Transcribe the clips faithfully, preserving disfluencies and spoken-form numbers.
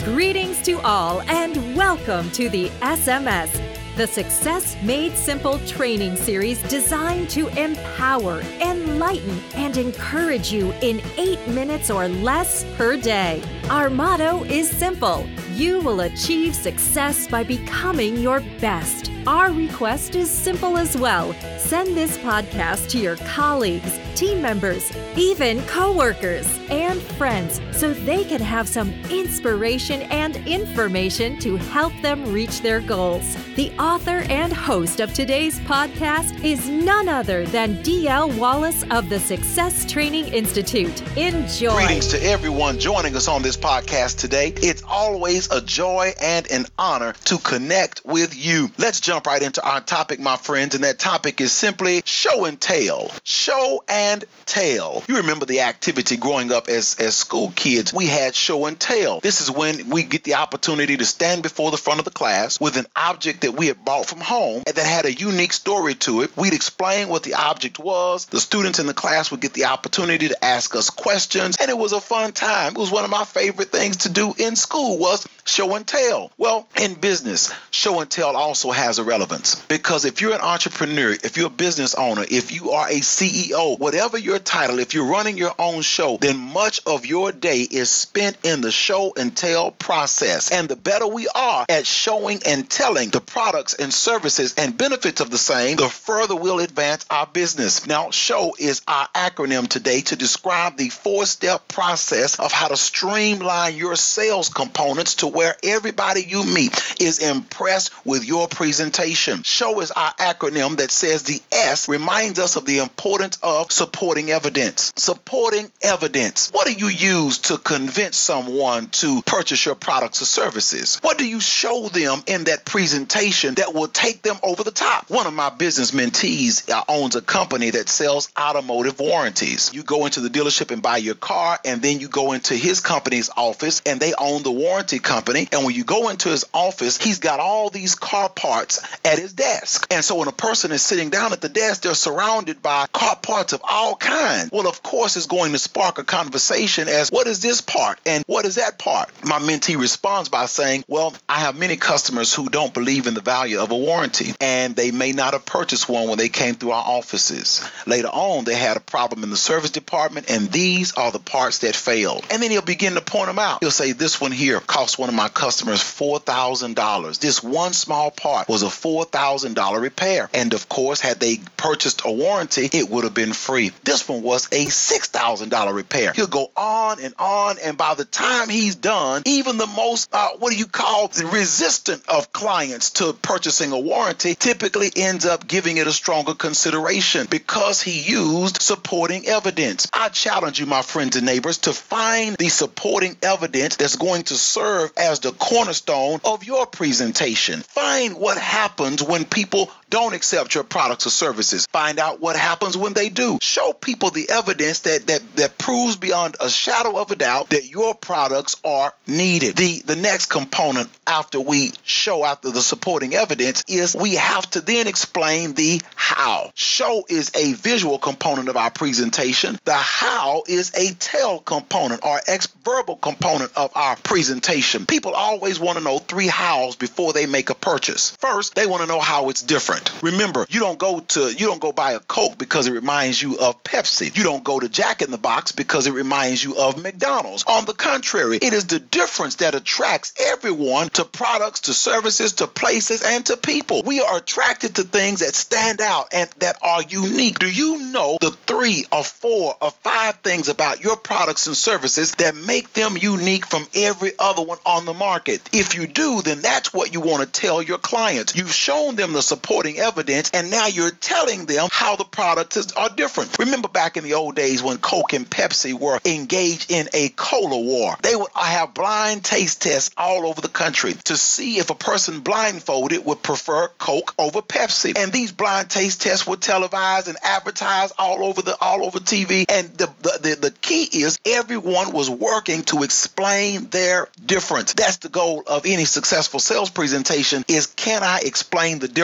Greetings to all and welcome to the S M S, the Success Made Simple training series designed to empower, enlighten, and encourage you in eight minutes or less per day. Our motto is simple: you will achieve success by becoming your best. Our request is simple as well. Send this podcast to your colleagues, team members, even coworkers and friends so they can have some inspiration and information to help them reach their goals. The author and host of today's podcast is none other than D L Wallace of the Success Training Institute. Enjoy. Greetings to everyone joining us on this podcast today. It's always a joy and an honor to connect with you. Let's jump right into our topic, my friends, and that topic is simply show and tell. Show and tell. You remember the activity growing up as, as school kids. We had show and tell. This is when we get the opportunity to stand before the front of the class with an object that we had brought from home and that had a unique story to it. We'd explain what the object was. The students in the class would get the opportunity to ask us questions, and it was a fun time. It was one of my favorite things to do in school was show and tell. Well, in business, show and tell also has a relevance, because if you're an entrepreneur, if you're a business owner, if you are a C E O, whatever your title, if you're running your own show, then much of your day is spent in the show and tell process. And the better we are at showing and telling the products and services and benefits of the same, the further we'll advance our business. Now, show is our acronym today to describe the four-step process of how to streamline your sales components to where everybody you meet is impressed with your presentation. Show is our acronym that says the S reminds us of the importance of supporting evidence. Supporting evidence. What do you use to convince someone to purchase your products or services? What do you show them in that presentation that will take them over the top? One of my business mentees uh, owns a company that sells automotive warranties. You go into the dealership and buy your car, and then you go into his company's office, and they own the warranty company. And when you go into his office, he's got all these car parts at his desk. And so when a person is sitting down at the desk, they're surrounded by car parts of all kinds. Well, of course, it's going to spark a conversation as, what is this part and what is that part? My mentee responds by saying, well, I have many customers who don't believe in the value of a warranty, and they may not have purchased one when they came through our offices. Later on, they had a problem in the service department, and these are the parts that failed. And then he'll begin to point them out. He'll say, this one here cost one of my customers four thousand dollars. This one small part was a four thousand dollars repair. And of course, had they purchased a warranty, it would have been free. This one was a six thousand dollars repair. He'll go on and on, and by the time he's done, even the most, uh, what do you call, resistant of clients to purchasing a warranty typically ends up giving it a stronger consideration because he used supporting evidence. I challenge you, my friends and neighbors, to find the supporting evidence that's going to serve as the cornerstone of your presentation. Find what happens when people don't accept your products or services. Find out what happens when they do. Show people the evidence that that that proves beyond a shadow of a doubt that your products are needed. The the next component after we show after the supporting evidence is we have to then explain the how. Show is a visual component of our presentation. The how is a tell component or ex-verbal component of our presentation. People always want to know three hows before they make a purchase. First, they want to know how it's different. Remember, you don't go to you don't go buy a Coke because it reminds you of Pepsi. You don't go to Jack in the Box because it reminds you of McDonald's. On the contrary, it is the difference that attracts everyone to products, to services, to places, and to people. We are attracted to things that stand out and that are unique. Do you know the three or four or five things about your products and services that make them unique from every other one on the market? If you do, then that's what you want to tell your clients. You've shown them the supporting evidence, and now you're telling them how the products is, are different. Remember back in the old days when Coke and Pepsi were engaged in a cola war. They would have blind taste tests all over the country to see if a person blindfolded would prefer Coke over Pepsi. And these blind taste tests were televised and advertised all over the all over T V. And the the, the, the key is everyone was working to explain their difference. That's the goal of any successful sales presentation is, can I explain the difference?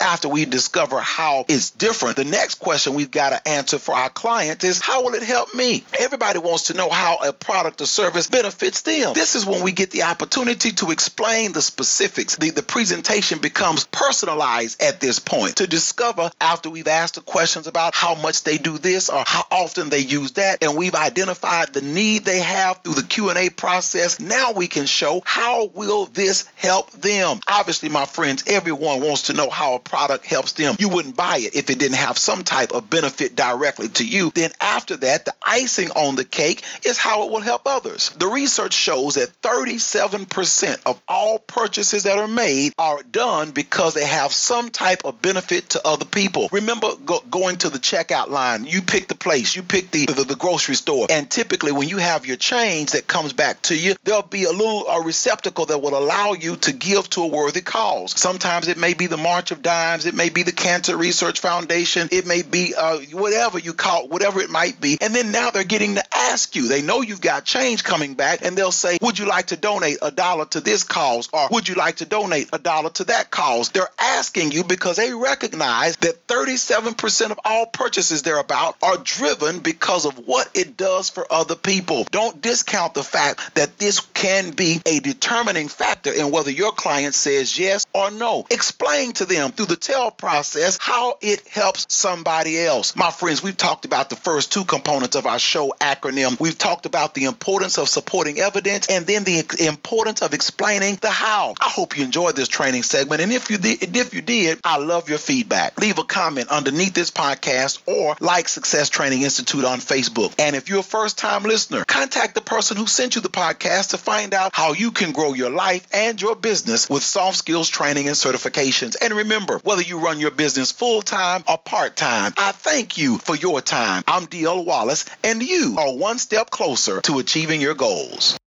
after we discover how it's different, the next question we've got to answer for our client is, how will it help me? Everybody wants to know how a product or service benefits them. This is when we get the opportunity to explain the specifics. The, the presentation becomes personalized at this point. To discover, after we've asked the questions about how much they do this or how often they use that, and we've identified the need they have through the Q and A process, now we can show how will this help them. Obviously, my friends, everyone wants to know how a product helps them. You wouldn't buy it if it didn't have some type of benefit directly to you. Then after that, the icing on the cake is how it will help others. The research shows that thirty-seven percent of all purchases that are made are done because they have some type of benefit to other people. Remember go, going to the checkout line. You pick the place, you pick the, the, the grocery store, and typically when you have your change that comes back to you, there'll be a little a receptacle that will allow you to give to a worthy cause. Sometimes it may be the March of Dimes, it may be the Cancer Research Foundation, it may be uh, whatever you call it, whatever it might be. And then now they're getting to ask you. They know you've got change coming back, and they'll say, would you like to donate a dollar to this cause, or would you like to donate a dollar to that cause? They're asking you because they recognize that thirty-seven percent of all purchases they're about are driven because of what it does for other people. Don't discount the fact that this can be a determining factor in whether your client says yes or no. Explain to them through the tell process how it helps somebody else. My friends, we've talked about the first two components of our show acronym. We've talked about the importance of supporting evidence and then the importance of explaining the how. I hope you enjoyed this training segment, and if you did, if you did, I love your feedback. Leave a comment underneath this podcast or like Success Training Institute on Facebook. And if you're a first-time listener, contact the person who sent you the podcast to find out how you can grow your life and your business with soft skills training and certifications. And remember, whether you run your business full-time or part-time, I thank you for your time. I'm D L Wallace, and you are one step closer to achieving your goals.